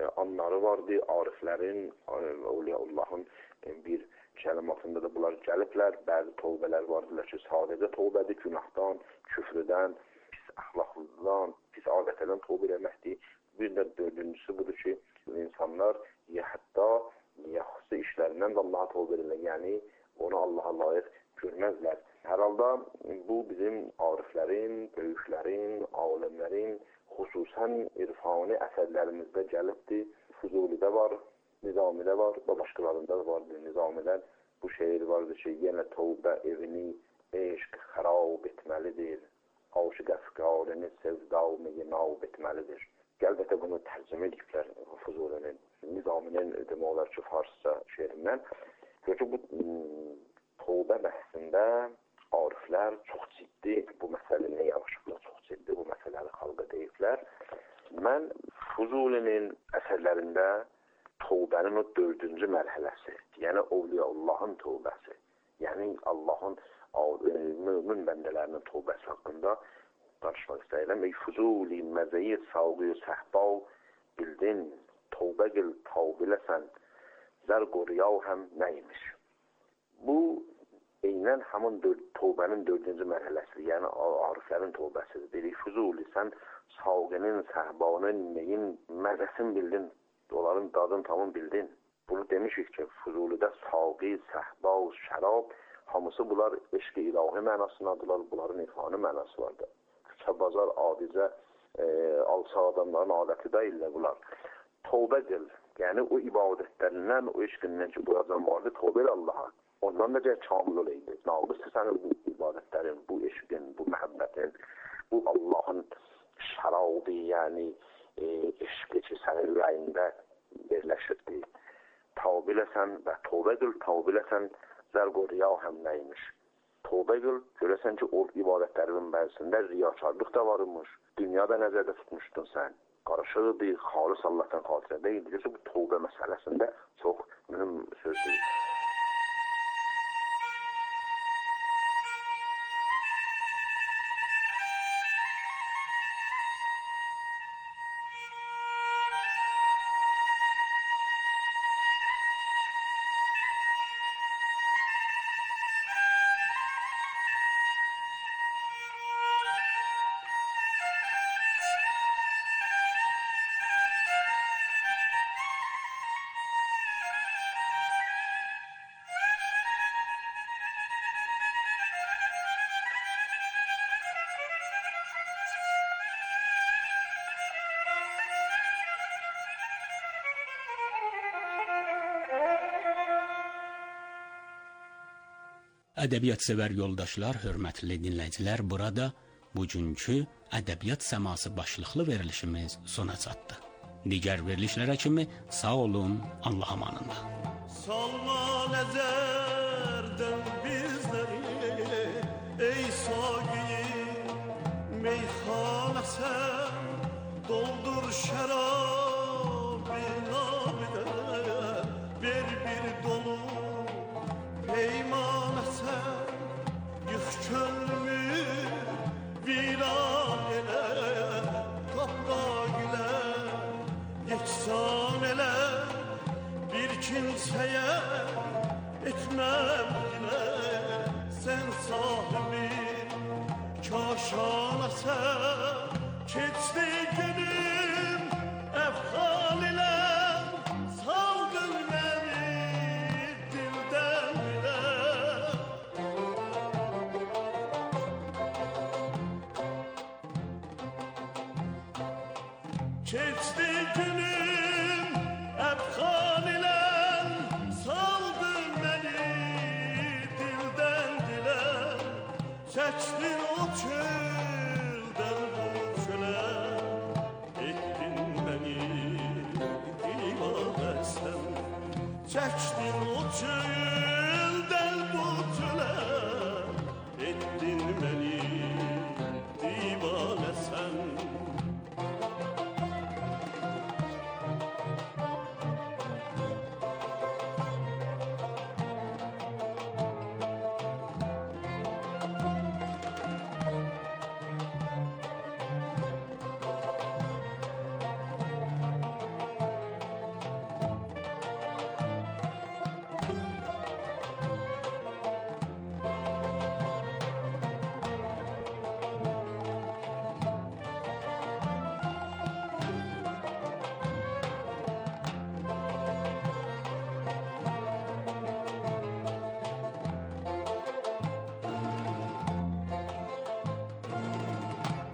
anları vardı, ariflərin, Awliyaullahın bir kəlimatında da bunlar gəliblər. Bəzi tövbələr vardılar ki, sadəcə tövbədir, günahdan, küfrdən, pis əxlaqlıdan, pis adətlərdən tövbə etməkdir. Bir də dördüncüsü budur ki, insanlar hətta yaxşı işlərindən də Allaha tövbə edirlər. Yəni, onu Allaha layiq görməzlər. Hər halda bu bizim ariflərin, böyüklərin, alimlərin, xüsusən irfani əsərlərimizdə gəlibdir. Füzulidə var, Nizamidə var və başqalarında da vardır. Nizamilər bu şeir vardır ki, yenə tövbə evini eşq xarab etməlidir. Aşıq əfqarını sevdamı nab etməlidir. Əlbəttə bunu tərcümə ediblər Füzulinin, Nizaminin demək olar ki, farsça şeirindən. Çünki bu tövbə bəhsində ariflər çox ciddi bu məsələni yavaşlıqla çox ciddi bu məsələləri xalqa deyiblər. Mən Füzulinin əsərlərində tövbənin o dördüncü mərhələsi, yəni Awliyaullahın tövbəsi, yəni Allahın mömin bəndələrinin tövbəsi haqqında danışmaq istəyirəm. Ey Füzuli, məzəyi savqı səhba bildin, tövbə qıl, tavbiləsən, zərq o riyav həm nəymiş? Bu, eynən həmin tövbənin dördüncü mərhələsidir, yəni ariflərin tövbəsidir. Deyir, Füzuli, sən savqının, səhbanın, neyin məzəsini bildin, onların dadını tamam bildin. Bunu demişik ki, Füzulidə savqi, səhba, şərab, hamısı bunlar eşq-i ilahi mənasındadılar, bunların irfani mənası vardır. Küçə, bazar, adicə, alsa adamların adəti deyirlər bunlar. Tövbə qıl, yəni o ibadətlərindən, o eşqindən ki, buracan vardır, tövbə elə Allaha. Ondan da kamil olaydı. Naqısı sənin bu ibadətlərin, bu eşqin, bu məhəbbətin, bu Allahın şərabı, yəni eşqi ki, sənin ürəyində birləşirdi. Tavbiləsən və tövbə qıl, tavbiləsən, zərq o riya həm nəymiş? Tövbə qıl, görəsən ki, o ibadətlərin bəzisində riyakarlıq da varmış. Dünyada nəzərdə tutmuşdun sən. Qarışıqdır, xalis Allah'tan xatirə deyildir. Bu tövbə məsələsində çox mühüm sözdür. Ədəbiyyat-sevər yoldaşlar, hörmətli dinləyicilər, burada bugünkü ədəbiyyat səması başlıqlı verilişimiz sona çatdı. Digər verilişlərə kimi sağ olun, Allah amanında. Salma nəzərdən bizləri, ey saqi, meyxanəsən, doldur şərabı nabidə, ver bir dolu peymanəsən, yıx könlümü viran elə, qapraq ilə yeksan elə, bir kimsəyə etməm dinə, sən sahibi kaşanəsən, keçdi günüm əfqan ilə, saldın məni dildən dilə. Keçdi günüm əfqan ilə, saldın məni dildən dilə, çəkdin o çöldən bu çölə, etdin məni divanəsən, çəkdin o çöldən bu çölə, etdin məni divanəsən.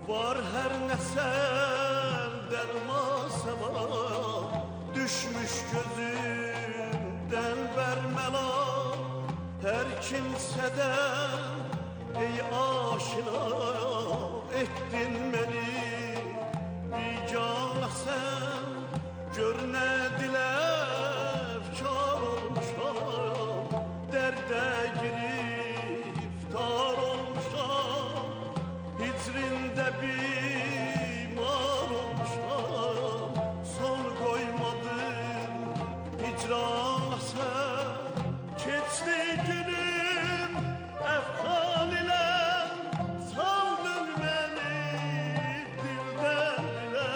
Var her neser dermasa var, düşmüş gözümden vermela. Her kimseden ey aşina ettin beni bicana sen. Gör ne dilef kar olmuşam, derde giriftar olmuşam. Hitrinde bimar olmuşam, son koymadım hicrana sen. Keçti günüm efkan ile, saldın beni dilden dile.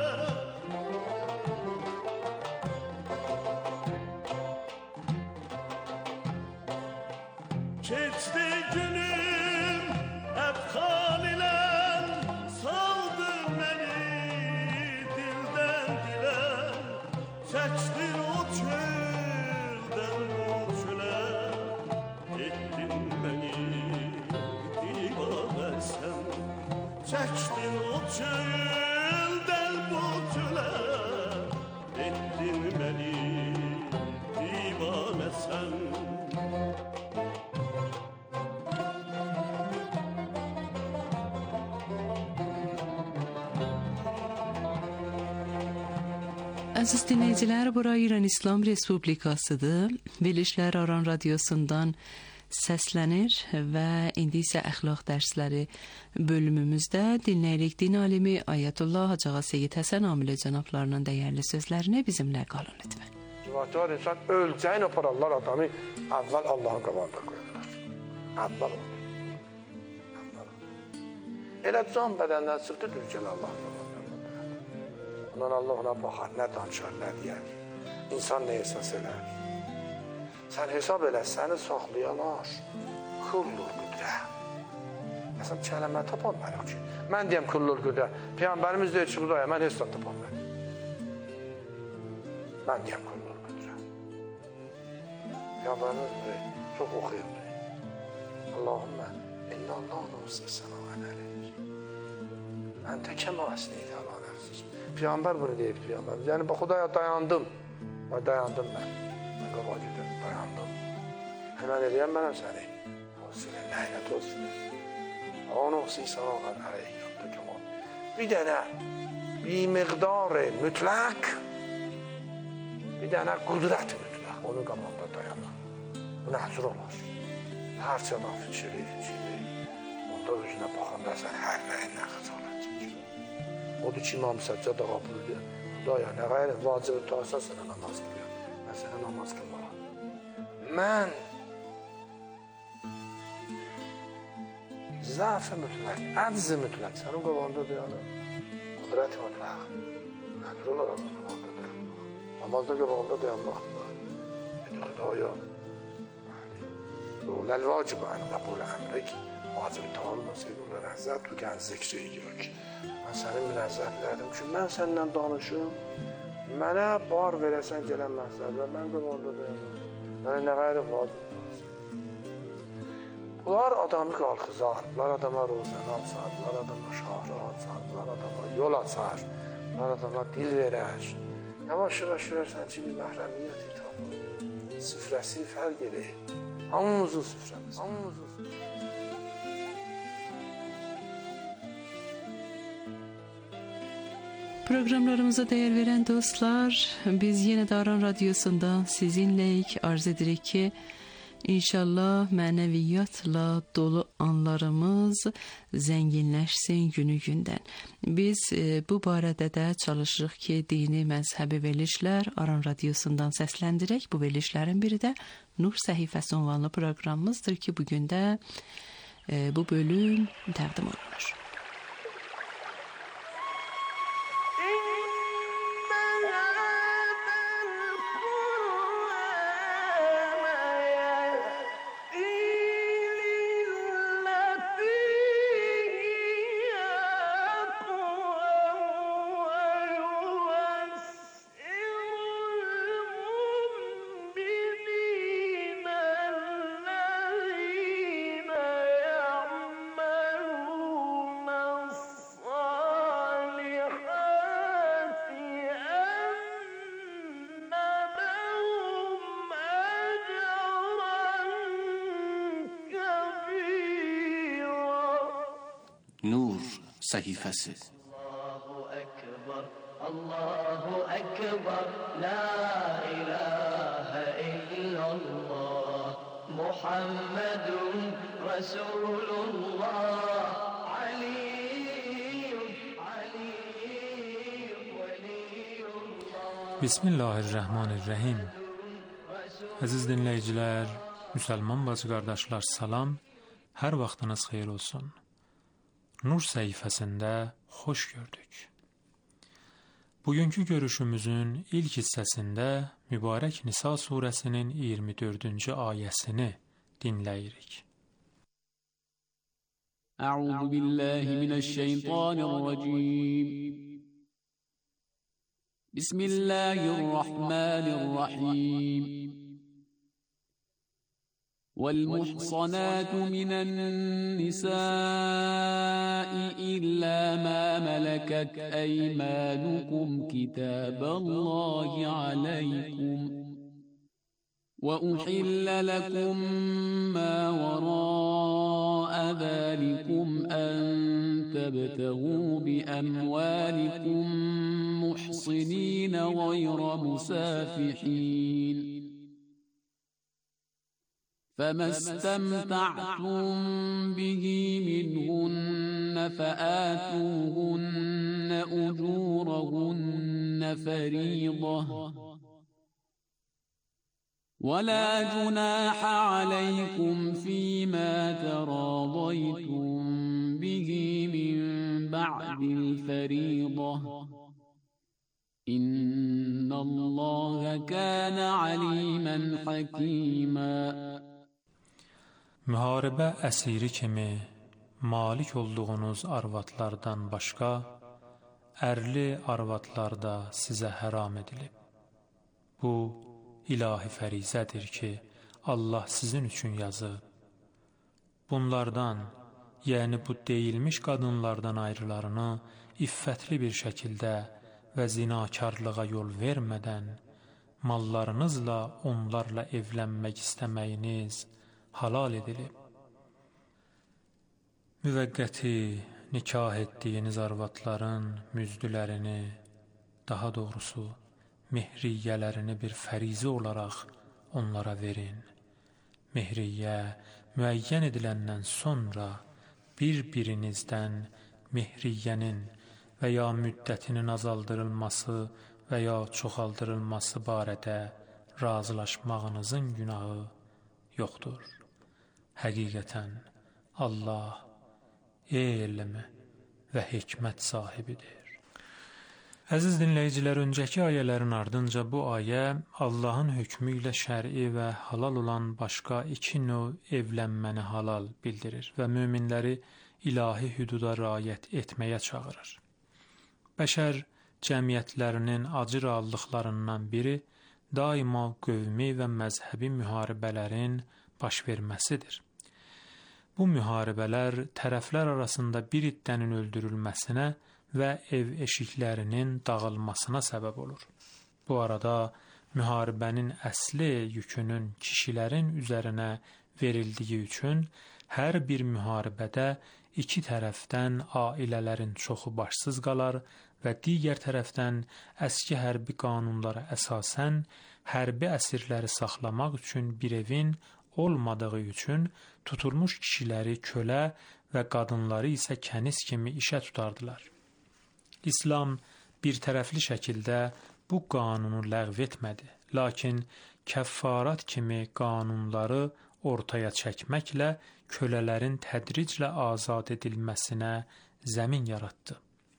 Keçti günüm efkan ile, saldın beni dilden dile. Çektin o çölden o çöle, ettin beni divane sen. Çektin o çölden bu çöle, ettin beni divane sen. Əziz dinləyicilər, bura İran İslam Respublikasıdır. Verilişlər Aran Radiosundan səslənir və indi isə əxlaq dərsləri bölümümüzdə dinləyirik din alimi Ayətullah Hacı Ağa Seyid Həsən Amili cənablarının dəyərli sözlərini bizimlə qalın lütfən. Var insan ölçəyin apararlar adamı, əvvəl Allahın qabağında qoyurlar. Əvvəl olur. Elə can bədəndən çıxdı, düzgəl Allahın qabağında. Ondan Allah ona baxar, nə danışar, nə deyər. İnsan nə esas elər. Sən hesab elə, səni saxlayalar, kullur qüdrə. Məsələn, kələmə tapanmayaq ki. Mən deyəm kullur qüdrə. Peyğəmbərimiz deyir ki, Xudaya, mən heç tapanmayaq. Mən deyəm kullur qüdrə. Peyğəmbərimiz deyir, çox oxuyur. Allahümmə, inna Allah nusir sənə və nələyir. Əntə kəmə əsniydi Allah nərsiz. Peyğəmbər bunu deyib Peyğəmbərimiz. Yəni, Xudaya dayandım. Dayandım mən. Mən qabağa gedim, dayandım. Hemen eləyəm mənəm səni. Senin lənət olsun. Onu xüsusən o qədər yaptı ki, bir dənə bir miqdar mütləq, bir dənə qudrət mütləq. Onun qabağında dayanır. Bu nəhzur olar. Hər çədən fikiri. Onda özünə baxanda sən hər nəyindən xəcalat çəkir. Odur ki, İmam Səccad ağa buyurdu. Daya, nə qayri vacib tutarsan sənə namaz qılıyor. Mən sənə namaz qılmaram. Mən zəf-i mütləq, əcz-i mütləq sənin qabağında dayanır. Qudrət mütləq. Nədir olar onun qabağında dayanmaq? Namazda qabağında dayanmaq. Xudaya, ləlvacib ən qəbul əmrik, vacib tanınmasaydı, onlar əzzət bu gən zikri edir ki, mən səni müləzzət elədim ki, mən səndən danışım, mənə bar verəsən gələn məhzəblər, mən qabağında dayanır. Mənə nə qayri vacib olsun. Bunlar adamı qalxızar, bunlar adama rozəni açar, bunlar adama şahra açar, bunlar adama yol açar, bunlar adama dil verər. Yavaş-yavaş görərsən ki, bir məhrəmiyyət itabı, süfrəsi fərq edir. Hamımızın süfrəmiz, hamımızın süfrəmiz. Proqramlarımıza dəyər verən dostlar, biz yenə də Aran Radiosundan sizinləyik, arz edirik ki, İnşallah mənəviyyatla dolu anlarımız zənginləşsin günü-gündən. Biz bu barədə də çalışırıq ki, dini məzhəbi verilişlər Aran Radiosundan səsləndirək. Bu verilişlərin biri də Nur Səhifəsi ünvanlı proqramımızdır ki, bugün də bu bölüm təqdim olunur. Nur səhifəsi. Allahu Ekber, la ilahe illallah, Muhammedun Resulullah, Aliyyun veliyullah. Bismillahirrahmanirrahim. Əziz dinləyicilər, müsəlman bacı qardaşlar, salam. Hər vaxtınız xeyir olsun. Nur səhifəsində xoş gördük. Bugünkü görüşümüzün ilk hissəsində mübarək Nisa surəsinin 24-cü ayəsini dinləyirik. Əuzu billahi mineşşeytanirracim. Bismillahirrahmanirrahim. والمحصنات من النساء إلا ما ملكت أيمانكم كتاب الله عليكم وأحل لكم ما وراء ذلكم أن تبتغوا بأموالكم محصنين غير مسافحين فما استمتعتم به منهن فآتوهن أجورهن فريضة ولا جناح عليكم فيما تراضيتم به من بعد الفريضة إن الله كان عليما حكيما. Müharibə əsiri kimi malik olduğunuz arvadlardan başqa, ərli arvadlar da sizə həram edilib. Bu, ilahi fərizədir ki, Allah sizin üçün yazıb. Bunlardan, yəni bu deyilmiş qadınlardan ayrılarını iffətli bir şəkildə və zinakarlığa yol vermədən, mallarınızla onlarla evlənmək istəməyiniz halal edilib. Müvəqqəti nikah etdiyiniz arvadların müzdülərini, daha doğrusu mehriyyələrini bir fərizə olaraq onlara verin. Mehriyyə müəyyən ediləndən sonra bir-birinizdən mehriyyənin və ya müddətinin azaldırılması və ya çoxaldırılması barədə razılaşmağınızın günahı yoxdur. Həqiqətən Allah elm və hikmət sahibidir. Əziz dinləyicilər, öncəki ayələrin ardınca bu ayə Allahın hökmü ilə şər'i və halal olan başqa iki növ evlənməni halal bildirir və möminləri ilahi hüduda riayət etməyə çağırır. Bəşər cəmiyyətlərinin acı reallıqlarından biri daima qövmi və məzhəbi müharibələrin baş verməsidir. Bu müharibələr tərəflər arasında bir iddənin öldürülməsinə və ev eşiklərinin dağılmasına səbəb olur. Bu arada müharibənin əsli yükünün kişilərin üzərinə verildiyi üçün hər bir müharibədə iki tərəfdən ailələrin çoxu başsız qalar və digər tərəfdən əski hərbi qanunlara əsasən hərbi əsirləri saxlamaq üçün bir evin olmadığı üçün tutulmuş kişiləri kölə və qadınları isə kəniz kimi işə tutardılar. İslam bir tərəfli şəkildə bu qanunu ləğv etmədi, lakin kəffarat kimi qanunları ortaya çəkməklə kölələrin tədriclə azad edilməsinə zəmin yaratdı.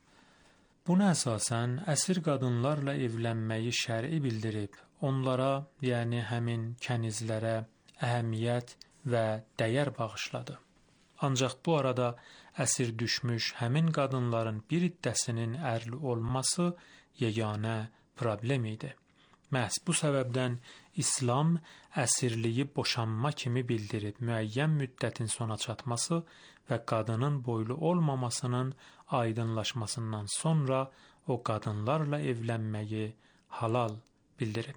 Buna əsasən əsir qadınlarla evlənməyi şər'i bildirib, onlara, yəni həmin kənizlərə əhəmiyyət və dəyər bağışladı. Ancaq bu arada əsir düşmüş həmin qadınların bir iddəsinin ərli olması yeganə problem idi. Məhz bu səbəbdən İslam əsirliyi boşanma kimi bildirib, müəyyən müddətin sona çatması və qadının boylu olmamasının aydınlaşmasından sonra o qadınlarla evlənməyi halal bildirib.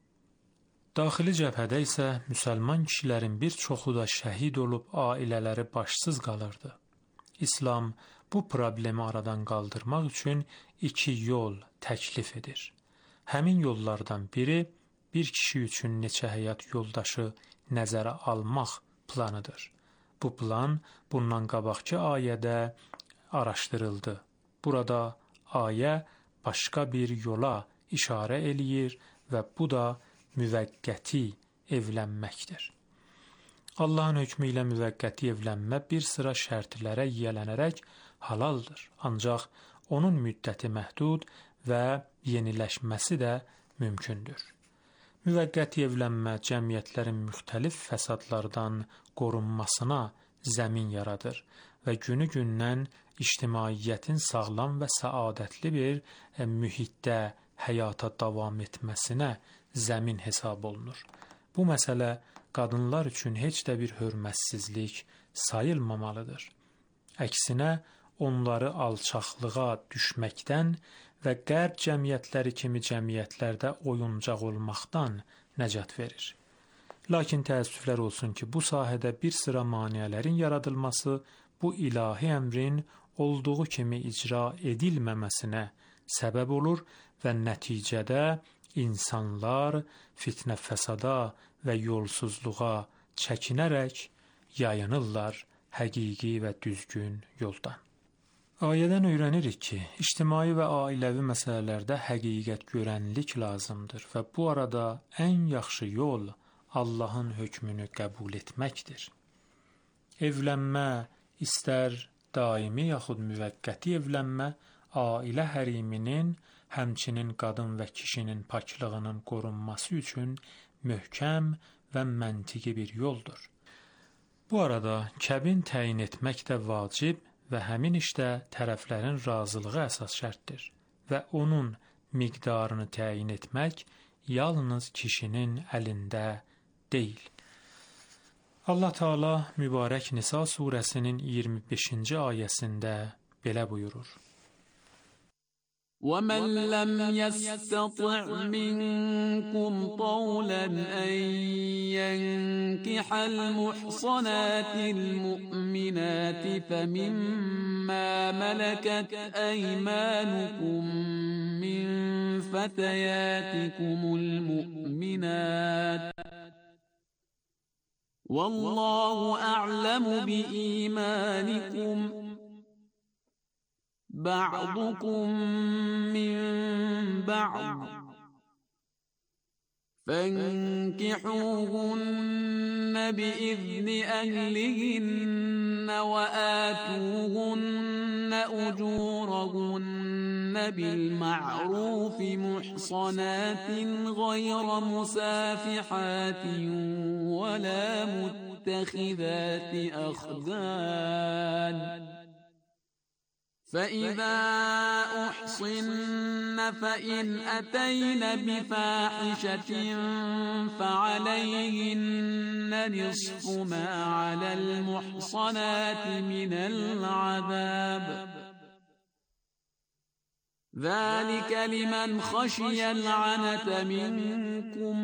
Daxili cəbhədə isə müsəlman kişilərin bir çoxu da şəhid olub ailələri başsız qalırdı. İslam bu problemi aradan qaldırmaq üçün 2 yol təklif edir. Həmin yollardan biri bir kişi üçün neçə həyat yoldaşı nəzərə almaq planıdır. Bu plan bundan qabaqki ayədə araşdırıldı. Burada ayə başqa bir yola işarə eləyir və bu da müvəqqəti evlənməkdir. Allahın hökmü ilə müvəqqəti evlənmə bir sıra şərtlərə yiyələnərək halaldır. Ancaq onun müddəti məhdud və yeniləşməsi də mümkündür. Müvəqqəti evlənmə cəmiyyətlərin müxtəlif fəsadlardan qorunmasına zəmin yaradır və günü-gündən ictimaiyyətin sağlam və səadətli bir mühitdə həyata davam etməsinə zəmin hesab olunur. Bu məsələ qadınlar üçün heç də bir hörmətsizlik sayılmamalıdır. Əksinə, onları alçaqlığa düşməkdən və qərb cəmiyyətləri kimi cəmiyyətlərdə oyuncaq olmaqdan nəcat verir. Lakin təəssüflər olsun ki, bu sahədə bir sıra maneələrin yaradılması bu ilahi əmrin olduğu kimi icra edilməməsinə səbəb olur və nəticədə insanlar fitnə fəsada və yolsuzluğa çəkinərək yayınırlar həqiqi və düzgün yoldan. Ayədən öyrənirik ki, ictimai və ailəvi məsələlərdə həqiqət görənlik lazımdır və bu arada ən yaxşı yol Allahın hökmünü qəbul etməkdir. Evlənmə, istər daimi yaxud müvəqqəti evlənmə, ailə həriminin, həmçinin qadın və kişinin paklığının qorunması üçün möhkəm və məntiqi bir yoldur. Bu arada kəbin təyin etmək də vacib və həmin işdə tərəflərin razılığı əsas şərtdir və onun miqdarını təyin etmək yalnız kişinin əlində deyil. Allah Teala mübarək Nisa surəsinin 25-ci ayəsində belə buyurur. وَمَنْ لَمْ يَسْتَطِعْ مِنْكُمْ طَوْلًا أَنْ يَنْكِحَ الْمُحْصَنَاتِ الْمُؤْمِنَاتِ فَمِمَّا مَلَكَتْ أَيْمَانُكُمْ مِنْ فَتَيَاتِكُمُ الْمُؤْمِنَاتِ وَاللَّهُ أَعْلَمُ بِإِيمَانِكُمْ بعضكم من بعض فانكحوهن بإذن أهلهن وآتوهن أجورهن بالمعروف محصنات غير مسافحات ولا متخذات أخدان فإذا أحصن فإن أتين بفاحشة فعليهن نصف ما على المحصنات من العذاب ذلك لمن خشي العنة منكم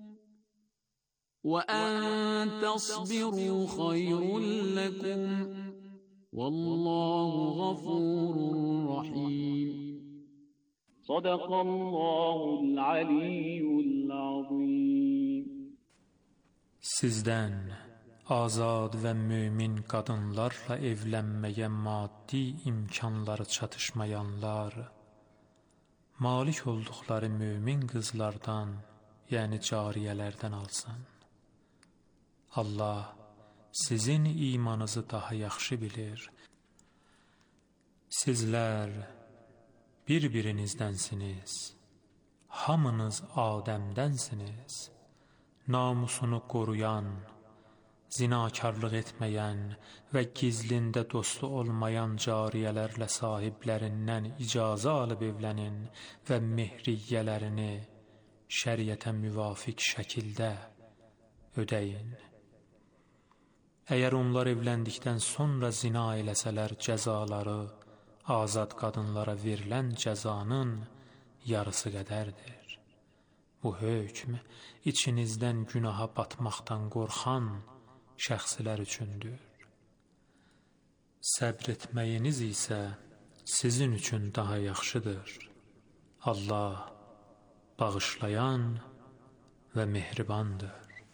وأن تصبروا خير لكم والله غفور رحيم صدق الله العلي العظيم. Sizdən azad və mömin qadınlarla evlənməyə maddi imkanları çatışmayanlar, malik olduqları mömin qızlardan, yəni cariyələrdən alsın. Allah sizin imanınızı daha yaxşı bilir. Sizlər bir-birinizdənsiniz. Hamınız Adəmdənsiniz. Namusunu qoruyan, zinakarlıq etməyən və gizlində dostu olmayan cariyələrlə sahiblərindən icazə alıb evlənin və mehriyyələrini şəriətə müvafiq şəkildə ödəyin. Əgər onlar evləndikdən sonra zina eləsələr cəzaları azad qadınlara verilən cəzanın yarısı qədərdir. Bu hökm içinizdən günaha batmaqdan qorxan şəxslər üçündür. Səbr etməyiniz isə sizin üçün daha yaxşıdır. Allah bağışlayan və mehribandır.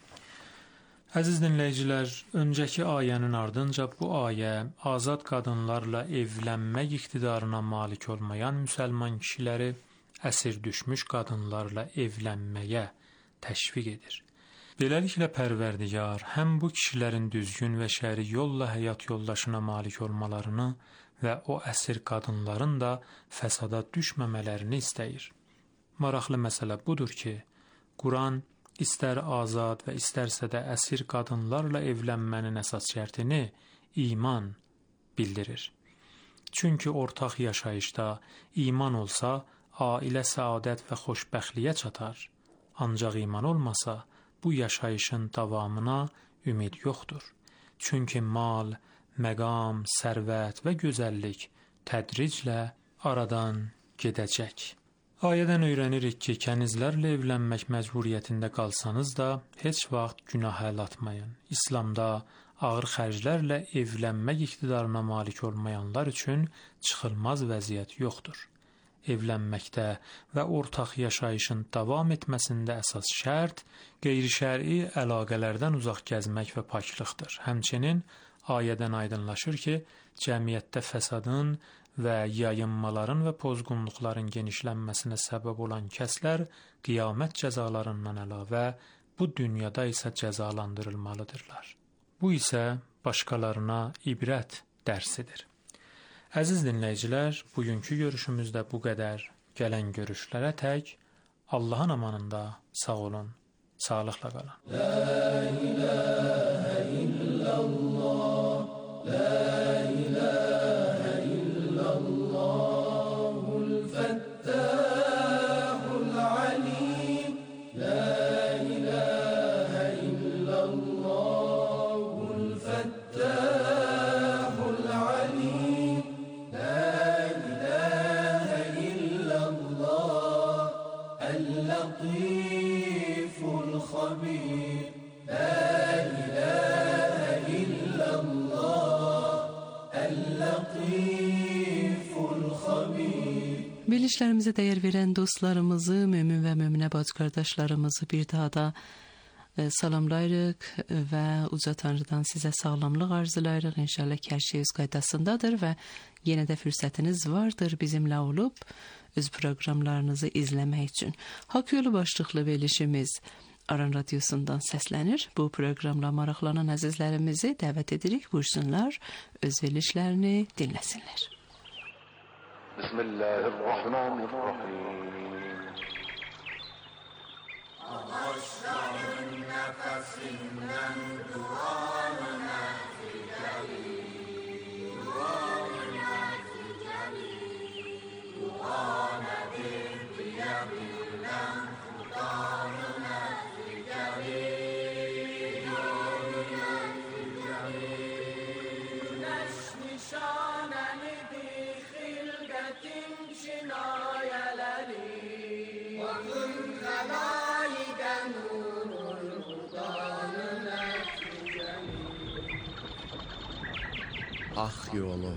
Əziz dinləyicilər, öncəki ayənin ardınca bu ayə azad qadınlarla evlənmək iqtidarına malik olmayan müsəlman kişiləri əsir düşmüş qadınlarla evlənməyə təşviq edir. Beləliklə Pərverdigar həm bu kişilərin düzgün və şəri yolla həyat yoldaşına malik olmalarını və o əsir qadınların da fəsada düşməmələrini istəyir. Maraqlı məsələ budur ki, Quran istər azad və istərsə də əsir qadınlarla evlənmənin əsas şərtini iman bildirir. Çünki ortaq yaşayışda iman olsa, ailə səadət və xoşbəxtliyə çatar. Ancaq iman olmasa, bu yaşayışın davamına ümid yoxdur. Çünki mal, məqam, sərvət və gözəllik tədriclə aradan gedəcək. Ayədən öyrənirik ki, kənizlərlə evlənmək məcburiyyətində qalsanız da heç vaxt günah əl atmayın. İslamda ağır xərclərlə evlənmək iqtidarına malik olmayanlar üçün çıxılmaz vəziyyət yoxdur. Evlənməkdə və ortaq yaşayışın davam etməsində əsas şərt qeyri-şər'i əlaqələrdən uzaq gəzmək və paklıqdır. Həmçinin ayədən aydınlaşır ki, cəmiyyətdə fəsadın və yayınmaların və pozğunluqların genişlənməsinə səbəb olan kəslər qiyamət cəzalarından əlavə bu dünyada isə cəzalandırılmalıdırlar. Bu isə başqalarına ibrət dərsidir. Əziz dinləyicilər, bugünkü görüşümüzdə bu qədər. Gələn görüşlərə tək Allahın amanında sağ olun, sağlıqla qalın. La ilahə illallah, la ilahə illallahul fəttahul alim, la ilahə illallahul fəttahul alim, la ilahə illallah el-latiful xabir, la ilahə illallah el-latiful xabir. Verilişlərimizə dəyər verən dostlarımızı, mömin və möminə bacı qardaşlarımızı bir daha da salamlayırıq və uca Tanrıdan sizə sağlamlıq arzulayırıq. İnşallah ki, hər şey öz qaydasındadır və yenə də fürsətiniz vardır bizimlə olub öz proqramlarınızı izləmək üçün. Haqq yolu başlıqlı verilişimiz Aran Radyosu'ndan səslənir. Bu proqramla maraqlanan əzizlərimizi dəvət edirik, buyursunlar, öz verilişlərini dinləsinlər. Bismillahirrahmanirrahim. Ağaçların nefesinden duanına figelir, duanına figelir, duanedir diyebilmem, Kur'anına figelir, duanına figelir. Güneş nişanelidir hilgetin cinayeleri, bakın kalaiden nurul Kur'anına figelir. Hak yolu.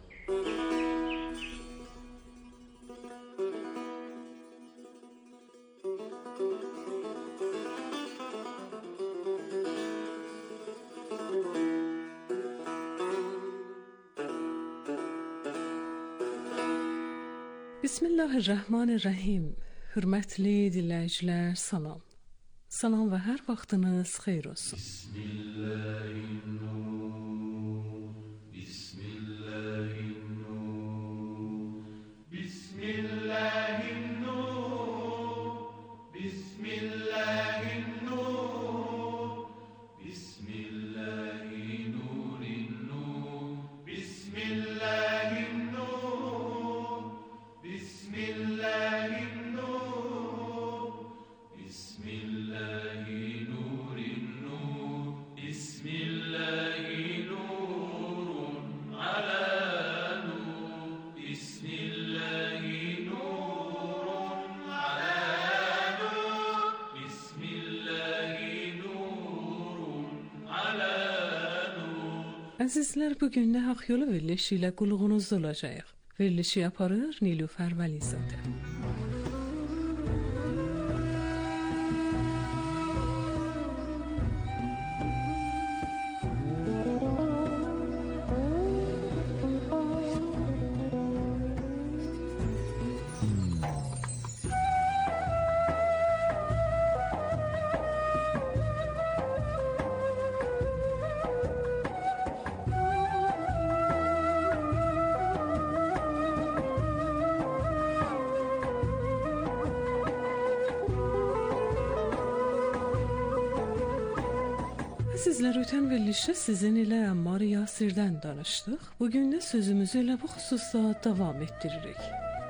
Bismillahirrahmanirrahim. Hürmətli dinləyicilər, salam. Salam və hər vaxtınız xeyir olsun. Bismillah. Əzizlər, bugün də Haqq Yolu verilişi ilə qulluğunuzda olacağıq. Verilişi aparır Nilüfər Vəlizadə. Sizlər ötən verilişdə sizin ilə Ammar Yasir'dən danışdıq. Bugün də sözümüzü elə bu xüsusda davam etdiririk.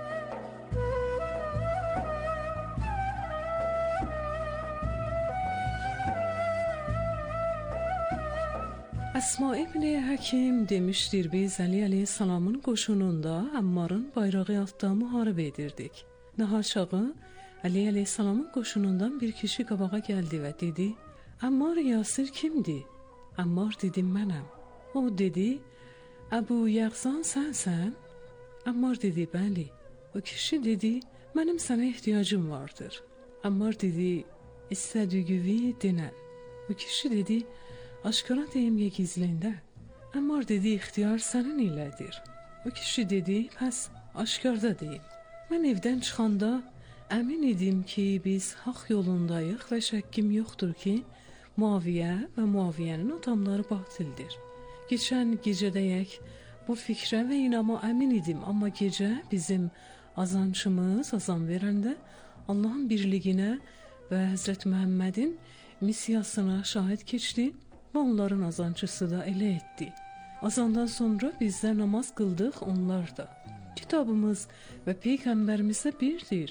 Əsma İbn-i Həkim demişdir, biz Əli əleyhissalamın qoşununda Ammarın bayrağı altında müharibə edirdik. Nahar çağı Əli əleyhissalamın qoşunundan bir kişi qabağa gəldi və dedi: Ammar Yasir kimdir? Ammar dedi, mənəm. O dedi, Əbu Yəqzan sənsən? Ammar dedi, bəli. O kişi dedi, mənim sənə ehtiyacım vardır. Ammar dedi, istədiyini denən. O kişi dedi, aşkara deyim ya gizlində? Ammar dedi, ixtiyar sənin ilədir. O kişi dedi, pəs aşkarda deyim. Mən evdən çıxanda əmin idim ki, biz haqq yolundayıq və şəkkim yoxdur ki, Muaviyə və Muaviyənin adamları batildir. Keçən gecədəyək bu fikrə və inama əmin idim, amma gecə bizim azançımız azan verəndə Allahın birliyinə və Həzrət Məhəmmədin missiyasına şahid keçdi və onların azançısı da elə etdi. Azandan sonra bizdə namaz qıldıq, onlar da. Kitabımız və Peyğəmbərimiz də birdir.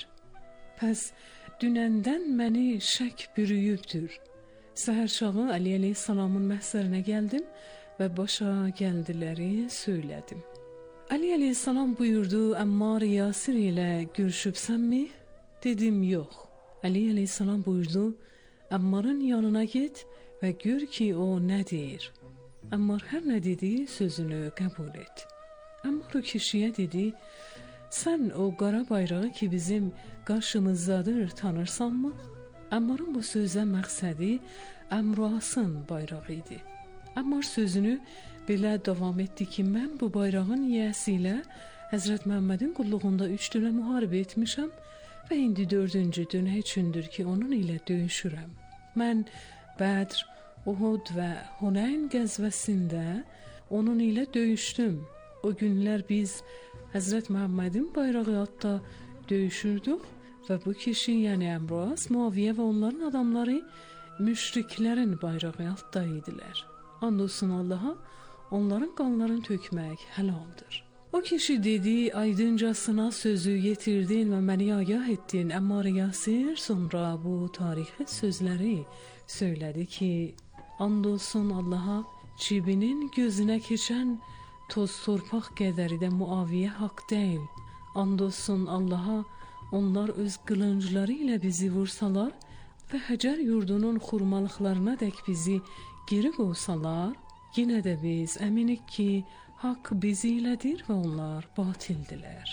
Pəs dünəndən məni şək bürüyübdür. Səhər çağı Əli əleyhissalamın məhzərinə gəldim və başa gəldiləri söylədim. Əli əleyhissalam buyurdu, Ammar Yasir ilə görüşübsənmi? Dedim, yox. Əli əleyhissalam buyurdu, Ammarın yanına get və gör ki, o nə deyir. Ammar hər nə dedi, sözünü qəbul et. Ammar o kişiyə dedi, sən o qara bayrağı ki bizim qarşımızdadır tanırsanmı? Ammarın bu sözə məqsədi Əmrasın bayrağı idi. Ammar sözünü belə davam etdi ki, mən bu bayrağın yiyəsi ilə Həzrət Məhəmmədin qulluğunda 3 dönə müharibə etmişəm və indi 4-cü dönə üçündür ki, onun ilə döyüşürəm. Mən Bədr, Uhud və Hunayn qəzvəsində onun ilə döyüşdüm. O günlər biz Həzrət Məhəmmədin bayrağı altında döyüşürdük və bu kişi, yəni Əmras, Muaviyə və onların adamları müşriklərin bayrağı altında idilər. And olsun Allaha, onların qanlarını tökmək həlaldır. O kişi dedi, aydıncasına sözü yetirdin və məni agah etdin. Ammar Yasir sonra bu tarixi sözləri söylədi ki, and olsun Allaha, cibinin gözünə keçən toz torpaq qədəri də Muaviyə haqq deyil. And olsun Allaha, onlar öz qılıncları ilə bizi vursalar və Həcər yurdunun xurmalıqlarına dək bizi geri qovsalar, yenə də biz əminik ki, haqq bizi ilədir və onlar batildilər.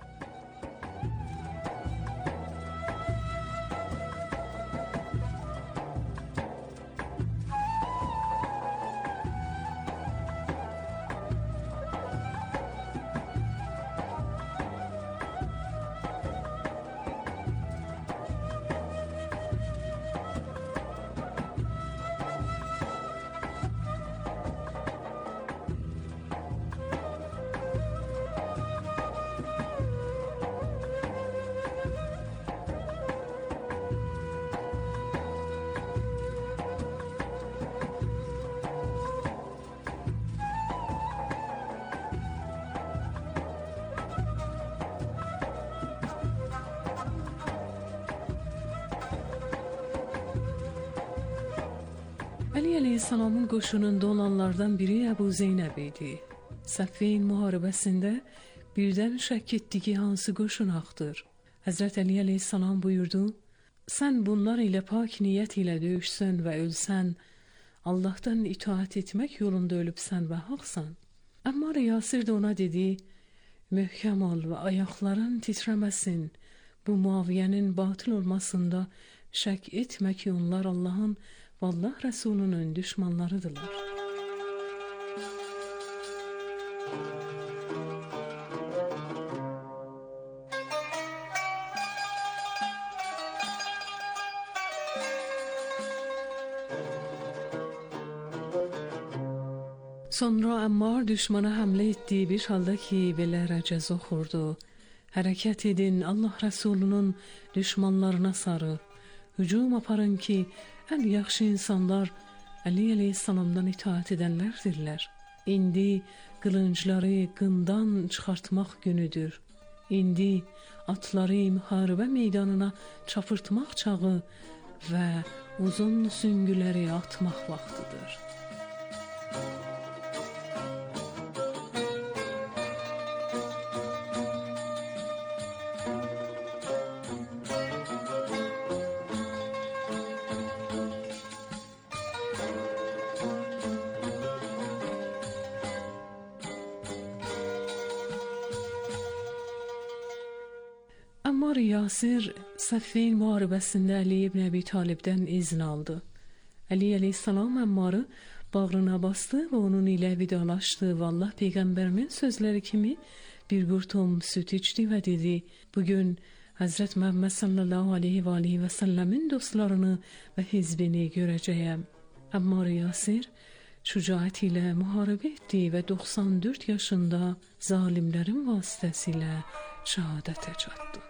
Əli əleyhissalamın qoşununda olanlardan biri Əbu Zeynəb idi. Səffin müharibəsində birdən şək etdi ki, hansı qoşun haqdır. Həzrət Əli əleyhissalam buyurdu, sən bunlar ilə pak niyyət ilə döyüşsən və ölsən, Allah'tan itaat etmek yolunda ölüp sen ve haksan. Ammar Yasir de ona dedi, möhkəm ol ve ayakların titremesin. Bu Muaviye'nin batıl olmasında şək etme ki onlar Allah'ın ve Allah Resulü'nün düşmanlarıdırlar. Sonra Ammar düşmana hamle ettiği bir halda ki belə rəcəz oxurdu. Hərəkət edin Allah Resulü'nün düşmanlarına sarı. Hücum aparın ki en yaxşı insanlar Ali Aleyhisselam'dan itaat edenlerdirlər. İndi qılıncları qından çıxartmaq günüdür. İndi atları müharibə meydanına çapırtmaq çağı və uzun süngüləri atmaq vaxtıdır. Ammar Yasir Səffin müharibəsində Ali ibn Əbi Talibdən izin aldı. Ali Aleyhisselam Ammarı bağrına bastı və onun ilə vidalaşdı və Allah Peyğəmbərinin sözləri kimi bir qurtum süt içdi və dedi, bugün Həzrət Məhəmməd sallallahu aleyhi və aleyhi və səlləmin dostlarını və hizbini görəcəyəm. Ammar Yasir şücaət ilə müharibə etdi və 94 yaşında zalimlərin vasitəsilə şəhadətə çatdı.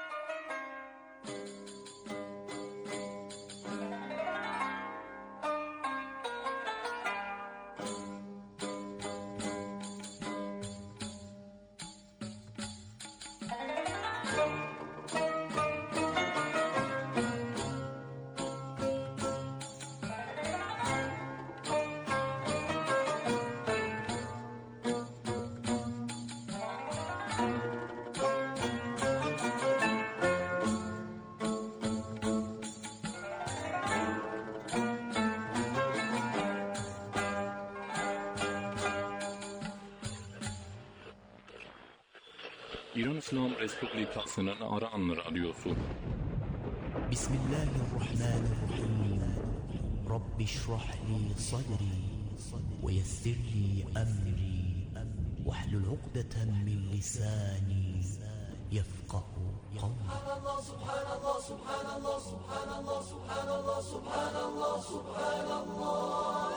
İran İslam Respublikasının Aran Radyosu. Bismillahirrahmanirrahim. Rabbi şrah li sadri ve yessir li emri ve hlul uqdeten min lisani yefqahu qawli. Subhanallah, subhanallah, subhanallah, subhanallah, subhanallah, subhanallah.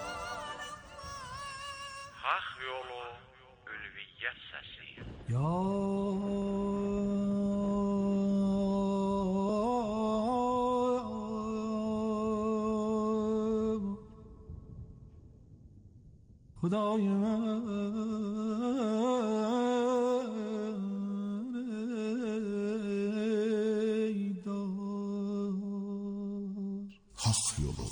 Hak yolu ülviyyət səsi. Ya Hudaya Hak yolu.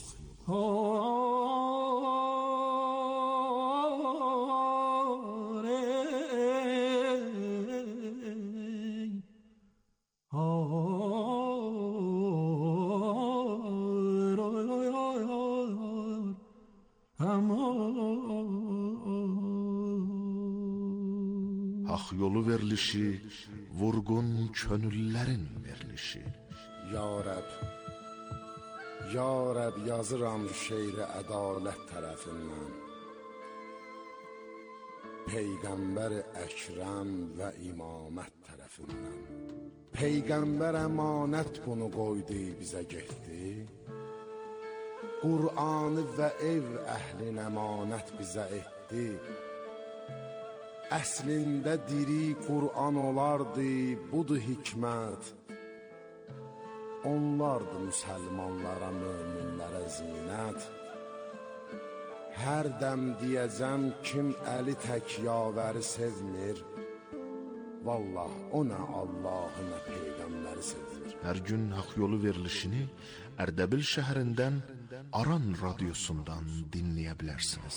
Hak yolu verilişi, vurgun könüllerin verilişi. Ya Rəb, Ya Rəb yazıram şeiri ədalət tərəfindən. Peyğəmbər Əkrəm və imamət tərəfindən. Peyğəmbər əmanət bunu qoydu bizə getdi. Qur'anı və ev əhlin əmanət bizə etdi. Əslində diri Qur'an olardı, budur hikmət. Onlardı müsəlmanlara, möminlərə zinət. Hər dəm deyəcəm kim əli tək yavəri sevmir. Vallah o nə Allahı nə Peyğəmbəri sevmir. Hər gün hak yolu verilişini Ərdəbil şəhərindən Aran radyosundan dinləyə bilərsiniz.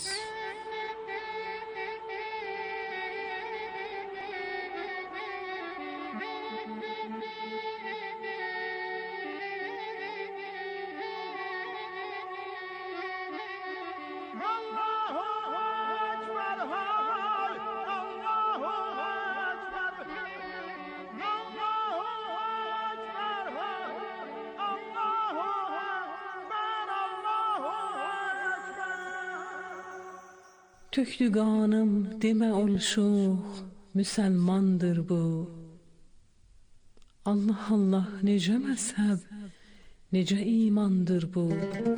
Töktü qanım demə olşuq, müsəlmandır bu. Allah Allah necə məzhəb, necə imandır bu.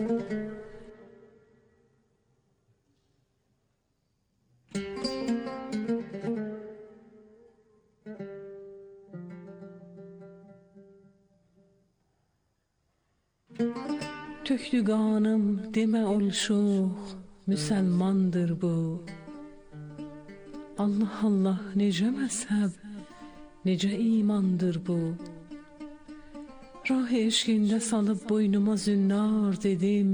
Töktü qanım demə olşuq, müsəlmandır bu. Allah Allah necə məzhəb, necə imandır bu. Rah eşqində salıb boynuma zünnar dedim,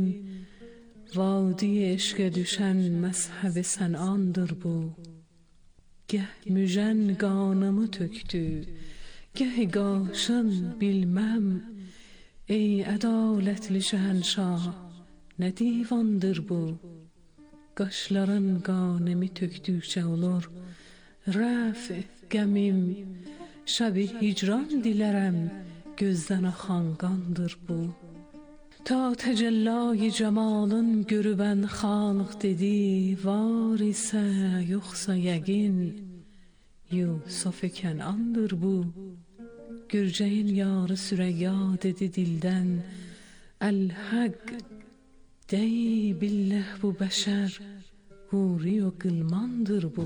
vadi eşqə düşən məzhəb-i sənandır bu. Gəh müjən qanımı töktü, gəh qaşın bilməm, ey ədalətli şəhənşah, nə divandır bu. Qaşların qanımı töktükcə olur rəf qəmim, şəbi hicran dilərəm, gözdən axan qandır bu. Ta təcəllay cəmalın görübən xalq dedi, var isə yoxsa yəqin Yusuf-i Kənandır bu. Gürcəyin yarı Süreyya dedi dildən, əl-həq dey billəh bu bəşər, huri o qılmandır bu.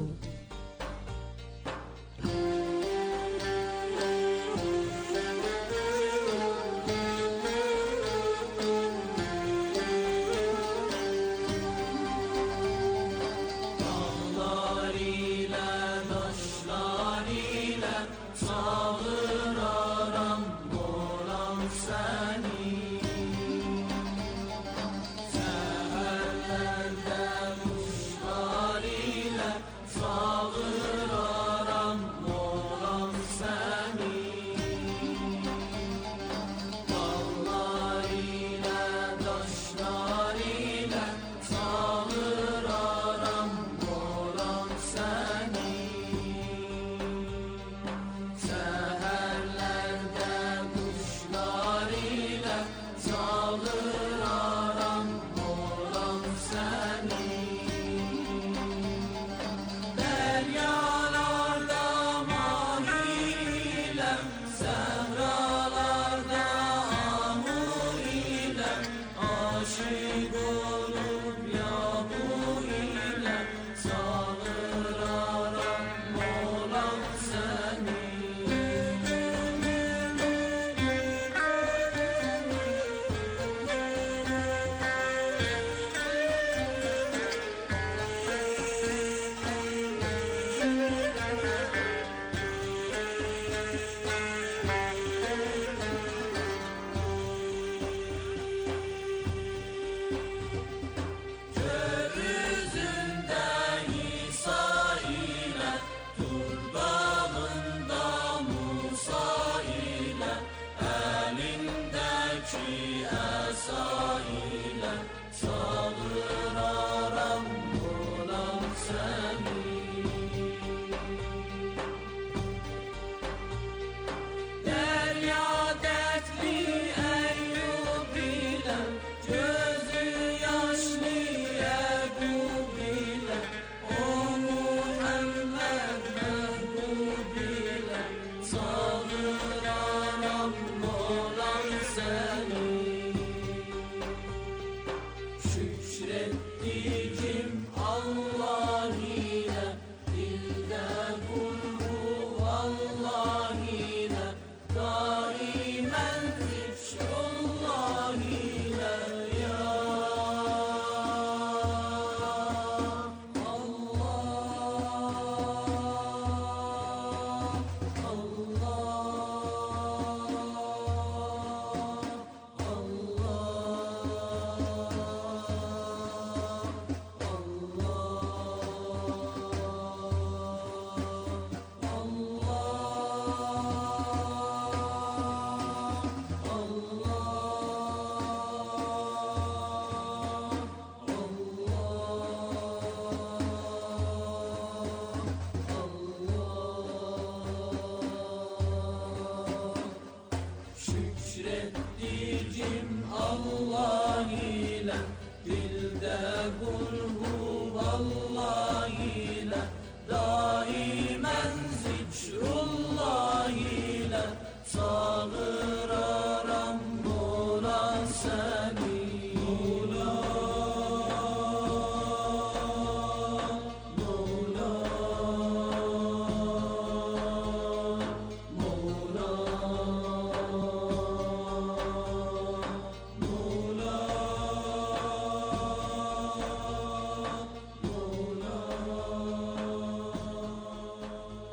Allah ile dilde kul hu Allah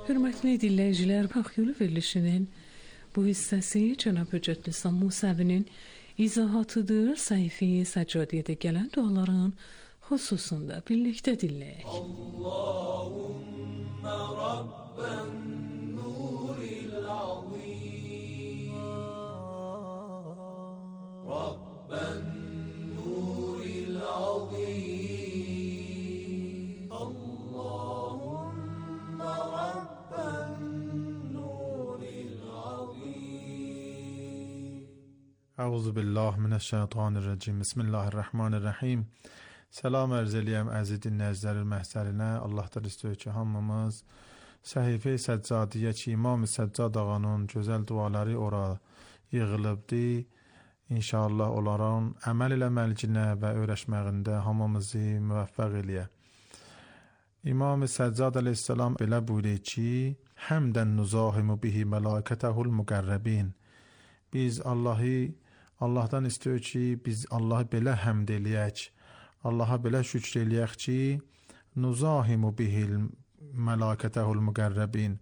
Hörmətli dinləyicilər, Bax Yolu verilişinin bu hissəsi Cənab Höccət Lisan Musəvinin izahatıdır. Səhifə-i Səccadiyyədə gələn duaların xüsusunda birlikdə dinləyək. Allahümme Rabben nuril azim Rabben nuril azim Allahümme Rabben nuril azim اعوذ بالله من الشیطان الرجیم بسم الله الرحمن الرحیم Salam ərz eləyəm əziz dinləyicilərin məhzərinə. Allahdan istəyir ki, hamımız Səhifə-i Səccadiyyə ki, İmam-ı Səccad ağanın gözəl duaları ora yığılıbdır. İnşallah onların əməl eləməlicinə və öyrəşməyində hamımızı müvəffəq eləyə. İmam-ı Səccad əleyhissalam belə buyurur ki, Həmdən nuzahimu bihi mələkətəhul müqərrəbin. Biz Allahdan istəyir ki, biz Allahı belə həmd eləyək. Allaha belə şükr eləyək ki, nuzahimu bihil mələkətəhul müqərrəbin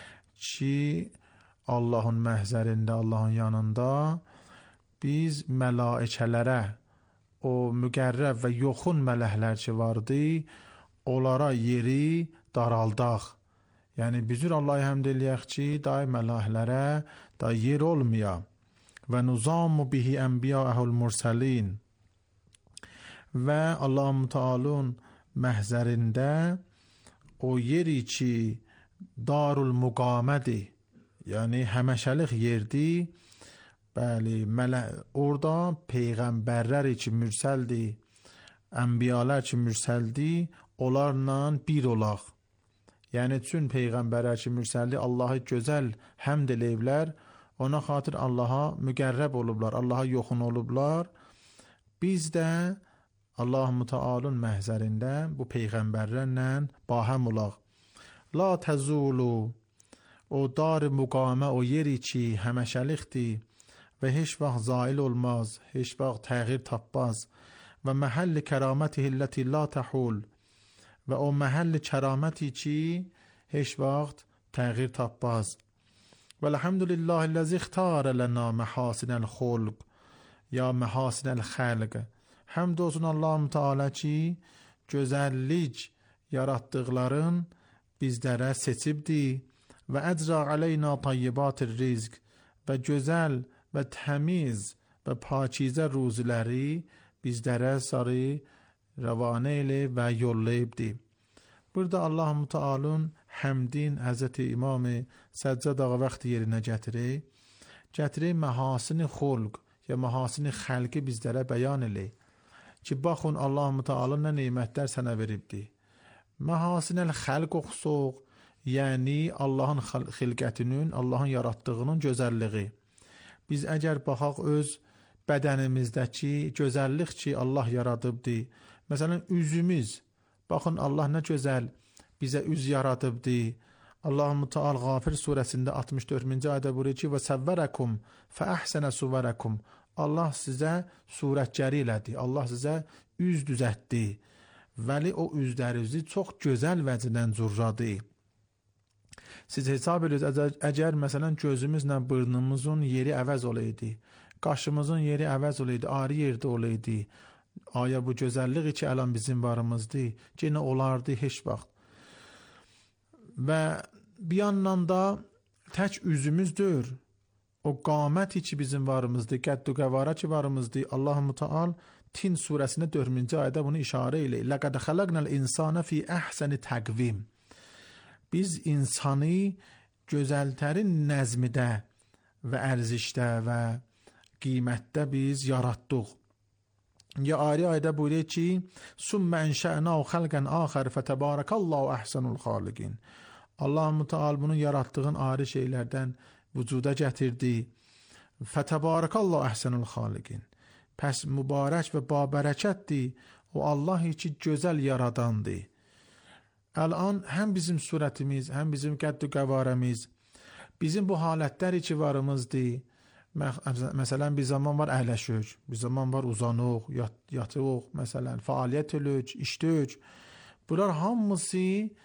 ki, Allahın məhzərində, Allahın yanında biz mələikələrə, o müqərrəb və yoxun mələklər ki vardı, onlara yeri daraldaq. Yəni, bizür Allahı həmd eləyək ki, dahi mələklərə da yer olmaya və nuzamu bihi ənbiyəəhul mürsəlin və Allah-u Teala'nın məhzərində o yeri ki darul müqamədir, yəni həməşəlik yerdir, bəli, orada peyğəmbərlər ki mürsəldir, ənbiyalar ki mürsəldir, onlarla bir olaq. Yəni, çün peyğəmbərlər ki mürsəldir, Allahı gözəl həmd eləyiblər, ona xatir Allaha müqərrəb olublar, Allaha yoxun olublar. Biz də Allah-u Teala'nın məhzərində bu peyğəmbərlərlə bahəm olaq. La təzulu, o dar müqamə, o yeri ki həməşəlikdir və heç vaxt zail olmaz, heç vaxt təğyir tapmaz və məhəlli kəraməti hilləti la təhul və o məhəlli kəraməti ki heç vaxt təğyir tapmaz. Və əlhəmdülillah ləzi ixtarə lənə məhasinəl xulq ya məhasinəl xəlq. Həmd olsun Allah-u Teala ki, gözəllik yaratdıqların bizlərə seçibdir və əcra aleyna tayyibatir rizq və gözəl və təmiz və pakizə ruziləri bizlərə sarı rəvanə ilə və yollayıbdır. Burada Allah-u Teala'nın həmdin Həzrəti İmam-ı Səccad ağa vaxtı yerinə gətirir məhasin-i xulq ya məhasin-i xəlqi bizlərə bəyan eləyir. Ki, baxın, Allah-u Teala nə neymətlər sənə veribdir. Məhasinəl xəlq oxusuq, yəni Allahın xilqətinin, Allahın yaratdığının gözəlliği. Biz əgər baxaq öz bədənimizdəki gözəllik ki, Allah yaradıbdır. Məsələn, üzümüz, baxın, Allah nə gözəl bizə üz yaradıbdır. Allah-u Teala Qafir surəsində 64-cü ayədə buyurur ki, və səvvərəkum fə əhsənə suvərəkum. Allah sizə surətgəri elədi, Allah sizə üz düzətdi, vəli o üzlərinizi çox gözəl vəcindən cürradı. Siz hesab edirsiniz, əgər məsələn gözümüzlə burnumuzun yeri əvəz olaydı, qaşımızın yeri əvəz olaydı, ayrı yerdə olaydı, aya bu gözəllik ki, ələn bizim varımızdır, yenə olardı heç vaxt. Və bir yandan da tək üzümüzdür. O qaməti ki bizim varımızdır, qəddu qəvara ki varımızdır, Allah-u Teala Tin surəsində 4-cü ayədə bunu işarə eləyir. Ləqəd xələqnəl insana fi əhsəni təqvim. Biz insanı gözəltərin nəzmidə və ərzişdə və qiymətdə biz yaratdıq. Ya ayrı ayədə buyurur ki, Sümmə ənşə'nəu xəlqən axər fətəbarəkallahu əhsənul xaliqin. Allah-u Teala bunun yaratdığın ayrı şeylərdən vücuda gətirdi. Fətəbarəkallahu əhsənul xaliqin. Pəs mübarək və babərəkətdir. O Allah ki gözəl yaradandır. Əlan həm bizim surətimiz, həm bizim qəddu qəvarəmiz, bizim bu halətlər ki varımızdır. Məsələn, bir zaman var əyləşük, bir zaman var uzanıq, yatıq, məsələn, fəaliyyət elük, işdük. Bunlar hamısı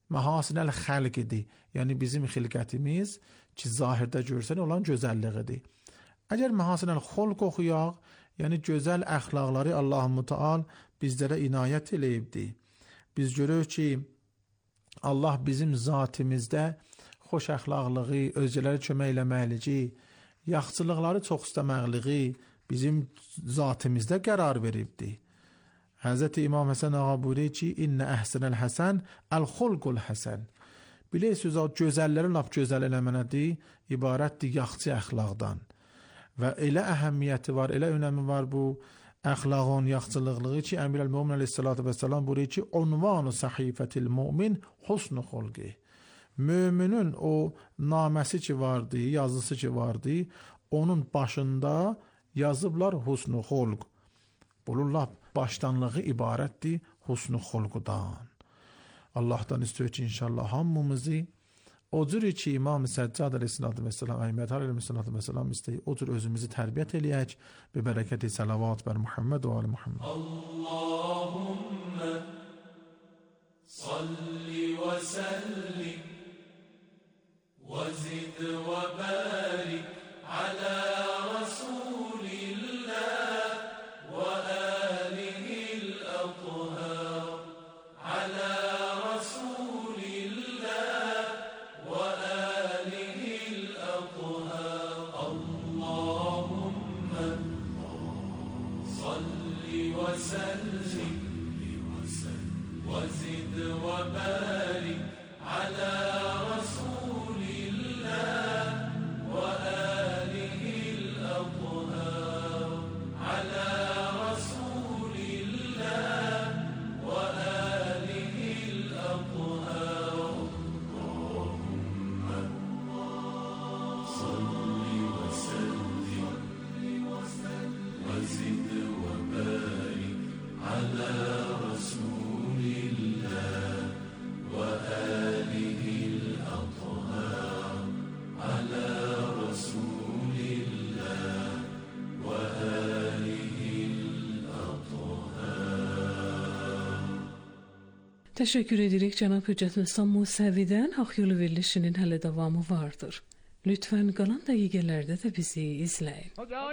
Mahasin el-xəlqidir. Yəni bizim xilqətimiz ki, zahirdə görsən olan gözəlliyidir. Əgər mahasin el-xulq oxuyaq, yəni gözəl əxlaqları Allah-u Teala bizlərə inayət eləyibdir. Biz görürük ki, Allah bizim zatimizdə xoş əxlaqlığı, özgələrə kömək eləməkliyi, yaxşılıqları çox istəməkliyi bizim zatimizdə qərar veribdir. Həzrəti İmam Həsən ağa buyurur ki, İnnə əhsənəl həsən əl-xulqul həsən. Bilirsiniz, o gözəlləri lap gözəl eləmənədir, ibarətdir yaxşı əxlaqdan. Və elə əhəmiyyəti var, elə önəmi var bu əxlaqın yaxşılıqlığı ki, Əmir-əl-Mömin əleyhissalatu vesselam buyurur ki, Unvanu sahifətil mümin husnu xulqi. Müminin o naməsi ki vardı, yazısı ki vardı, onun başında yazıblar husnu xulq. Bunun lap başdanlığı ibarətdir husnu xulqudan. Allah'tan istiyor ki inşallah hamımızı o cür ki İmam-ı Səccad aleyhissalatu vesselam, Əhməd aleyhissalatu vesselam istəyir, o cür özümüzü tərbiyyət eləyək və bərəkəti salavat bər Muhammed və ali Muhammed. Allahümme salli və səllim və zid və bərik alə Rasulillah və əlihil əthər alə وسلم وزد وبارك على رسول الله وآله الأطهار على رسول الله وآله الأطهار اللهم صل وسلم وزد وبارك على رسول الله وآله الأطهار على رسول الله وآله الأطهار. Teşekkür edirik Cənab Hüccətülislam Musəvidən. Haqq yolu verilişinin hələ davamı vardır. Lütfən qalan dəqiqələrdə də bizi izləyin.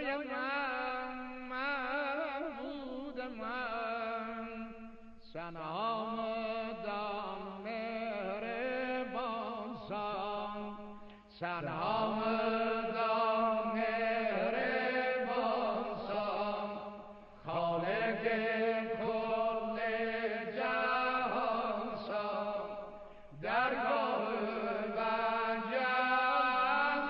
Sen hamıdan mehribansan, sen hamıdan mehribansan, Halik-i kulli cahansan, dergahı vecez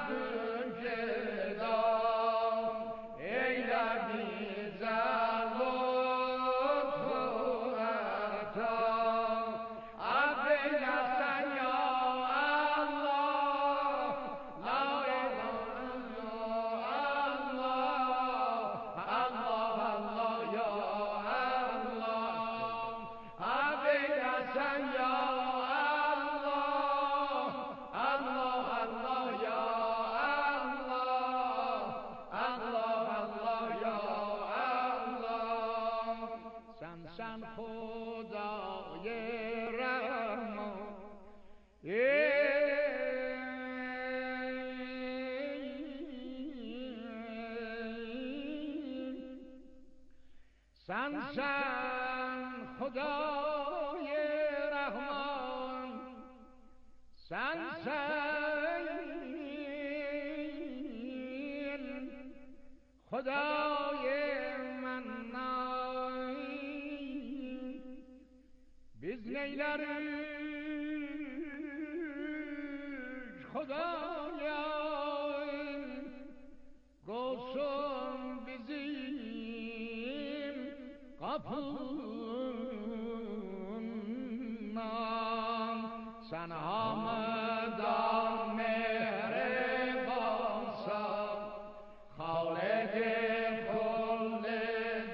gülgedam, eyle bize Sen Hudâ-i Rahman, sen Hudâ-i Mennan, biz neyleriz Hudâya, olsun bizim kapından. Sen hamıdan mehribansan, Halik-i kulli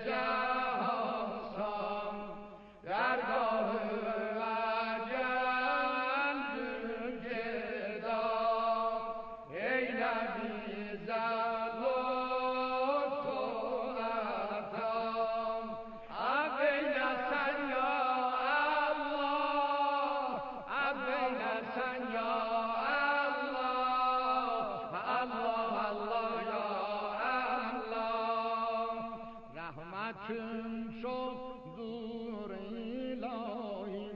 cahansan, dergahı vecel gülgedam, eyle bize lütfun atam. Affeyle sen ya Allah, affeyle rahmetin çoktur ilahi.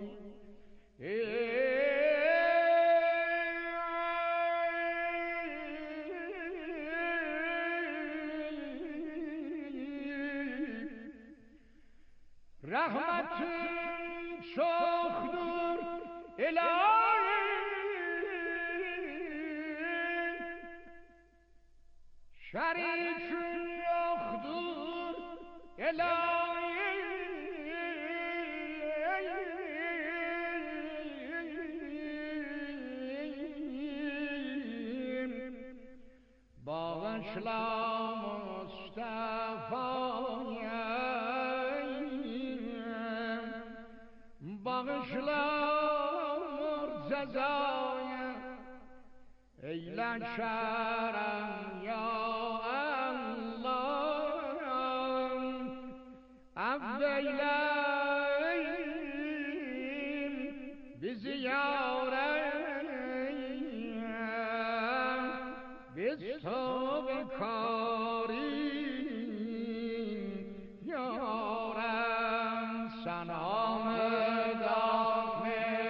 Rahmetin çoktur ilahi. Şerikin yoktur ilahi. Bağışla Mustafa'ya, bağışla Murteza'ya, eyle şerem ya Allah, affeyle bizi yâreym, biz tövbe kârim yâreym, sen Ahmet'an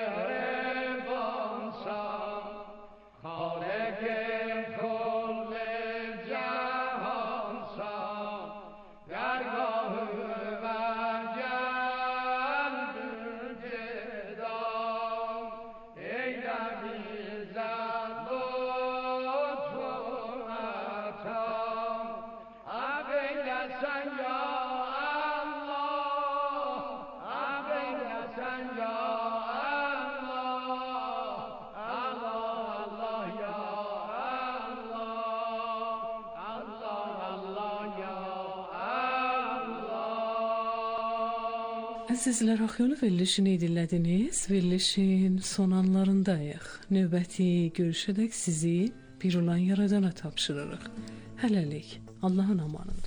mehrebansan, Hâlek-i kull-i cahansan, dergâh-ı vecel bücedâ, eyle bize lütfun ata, affeylesen ya Allah, affeylesen ya Allah, Allah ya Allah, Allah ya Allah. Əzizlər, Axyolu verilişini dinlədiniz. Verilişin son anlarındayıq. Növbəti görüşədək sizi bir olan Yaradana tapşırırıq. Hələlik, Allahın amanında.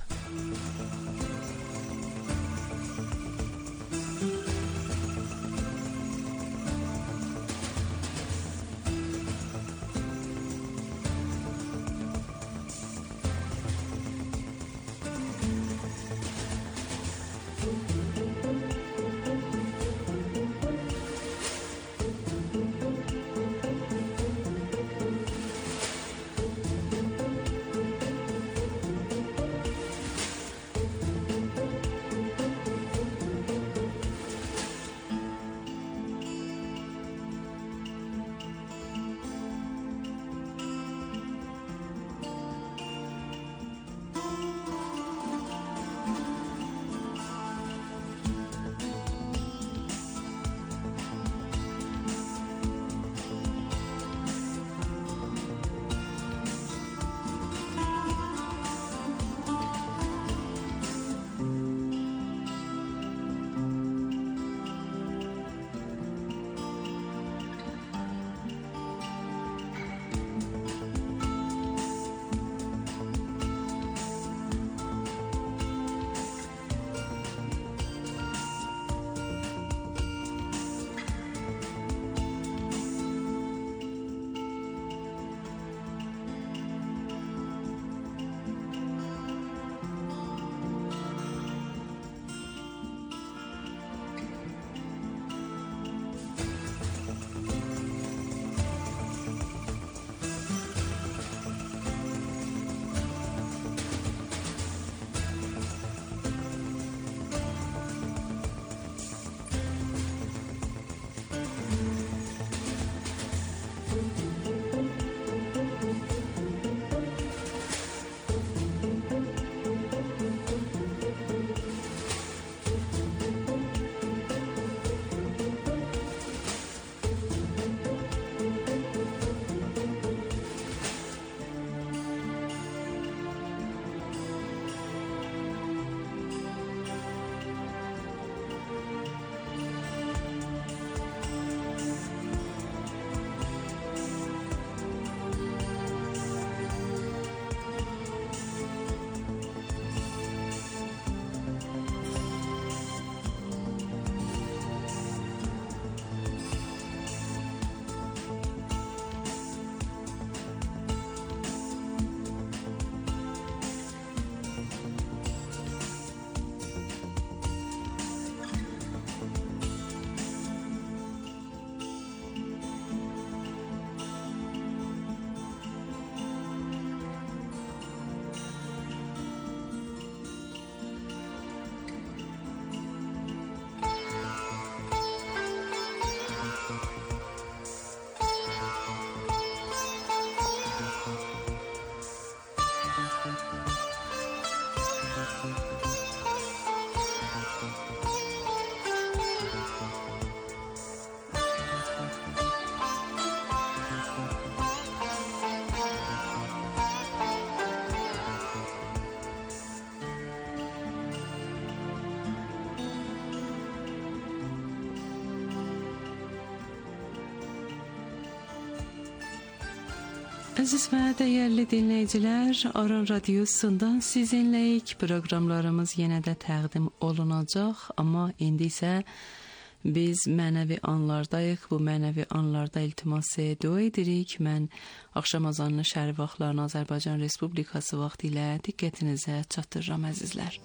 Əziz və dəyərli dinləyicilər, Aran Radiosundan sizinləyik. Proqramlarımız yenə də təqdim olunacaq, amma indi isə biz mənəvi anlardayıq. Bu mənəvi anlarda iltiması dua edirik. Mən axşam azanını şərif vaxtlarını Azərbaycan Respublikası vaxtı ilə diqqətinizə çatdırıram əzizlər.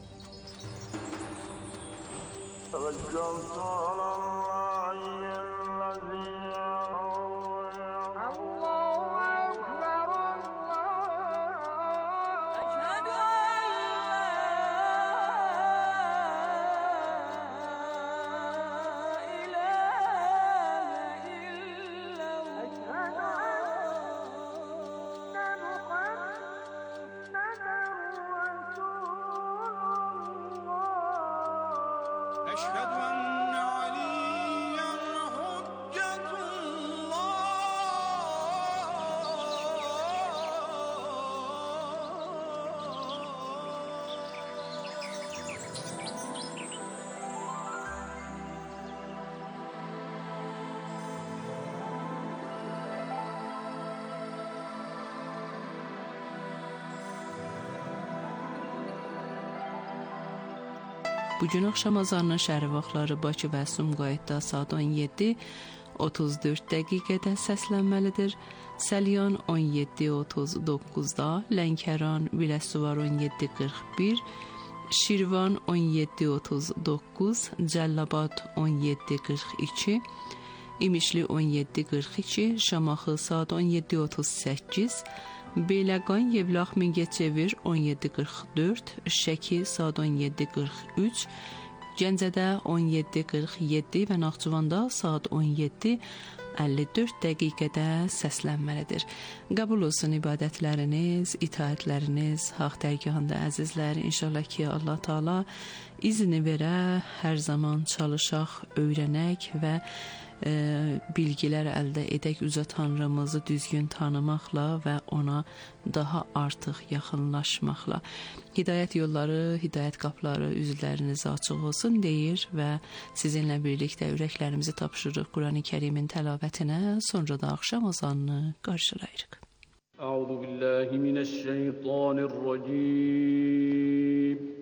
Bugün axşam azanının şəhər vaxtları Bakı və Sumqayıtda saat 17:34 dəqiqədə səslənməlidir. Səlyan 17:39-da, Lənkəran, Biləsuvar 17:41, Şirvan 17:39, Cəllabad 17:42, İmişli 17:42, Şamaxı saat 17:38, Beyləqan, Yevlax, Mingəçevir 17:44, Şəki saat 17:43, Gəncədə 17:47 və Naxçıvanda saat 17:54 dəqiqədə səslənməlidir. Qəbul olsun ibadətləriniz, itaətləriniz Haqq dərgahında əzizlər. İnşallah ki, Allah Taala izni verə, hər zaman çalışaq, öyrənək və bilgilər əldə edək Uca Tanrımızı düzgün tanımaqla və ona daha artıq yaxınlaşmaqla. Hidayət yolları, hidayət qapıları üzlərinizə açıq olsun deyir və sizinlə birlikdə ürəklərimizi tapşırırıq Qurani Kərimin təlamətinə, sonra da axşam azanını qarşılayırıq. Əuzu billahi minəşşeytanirracim.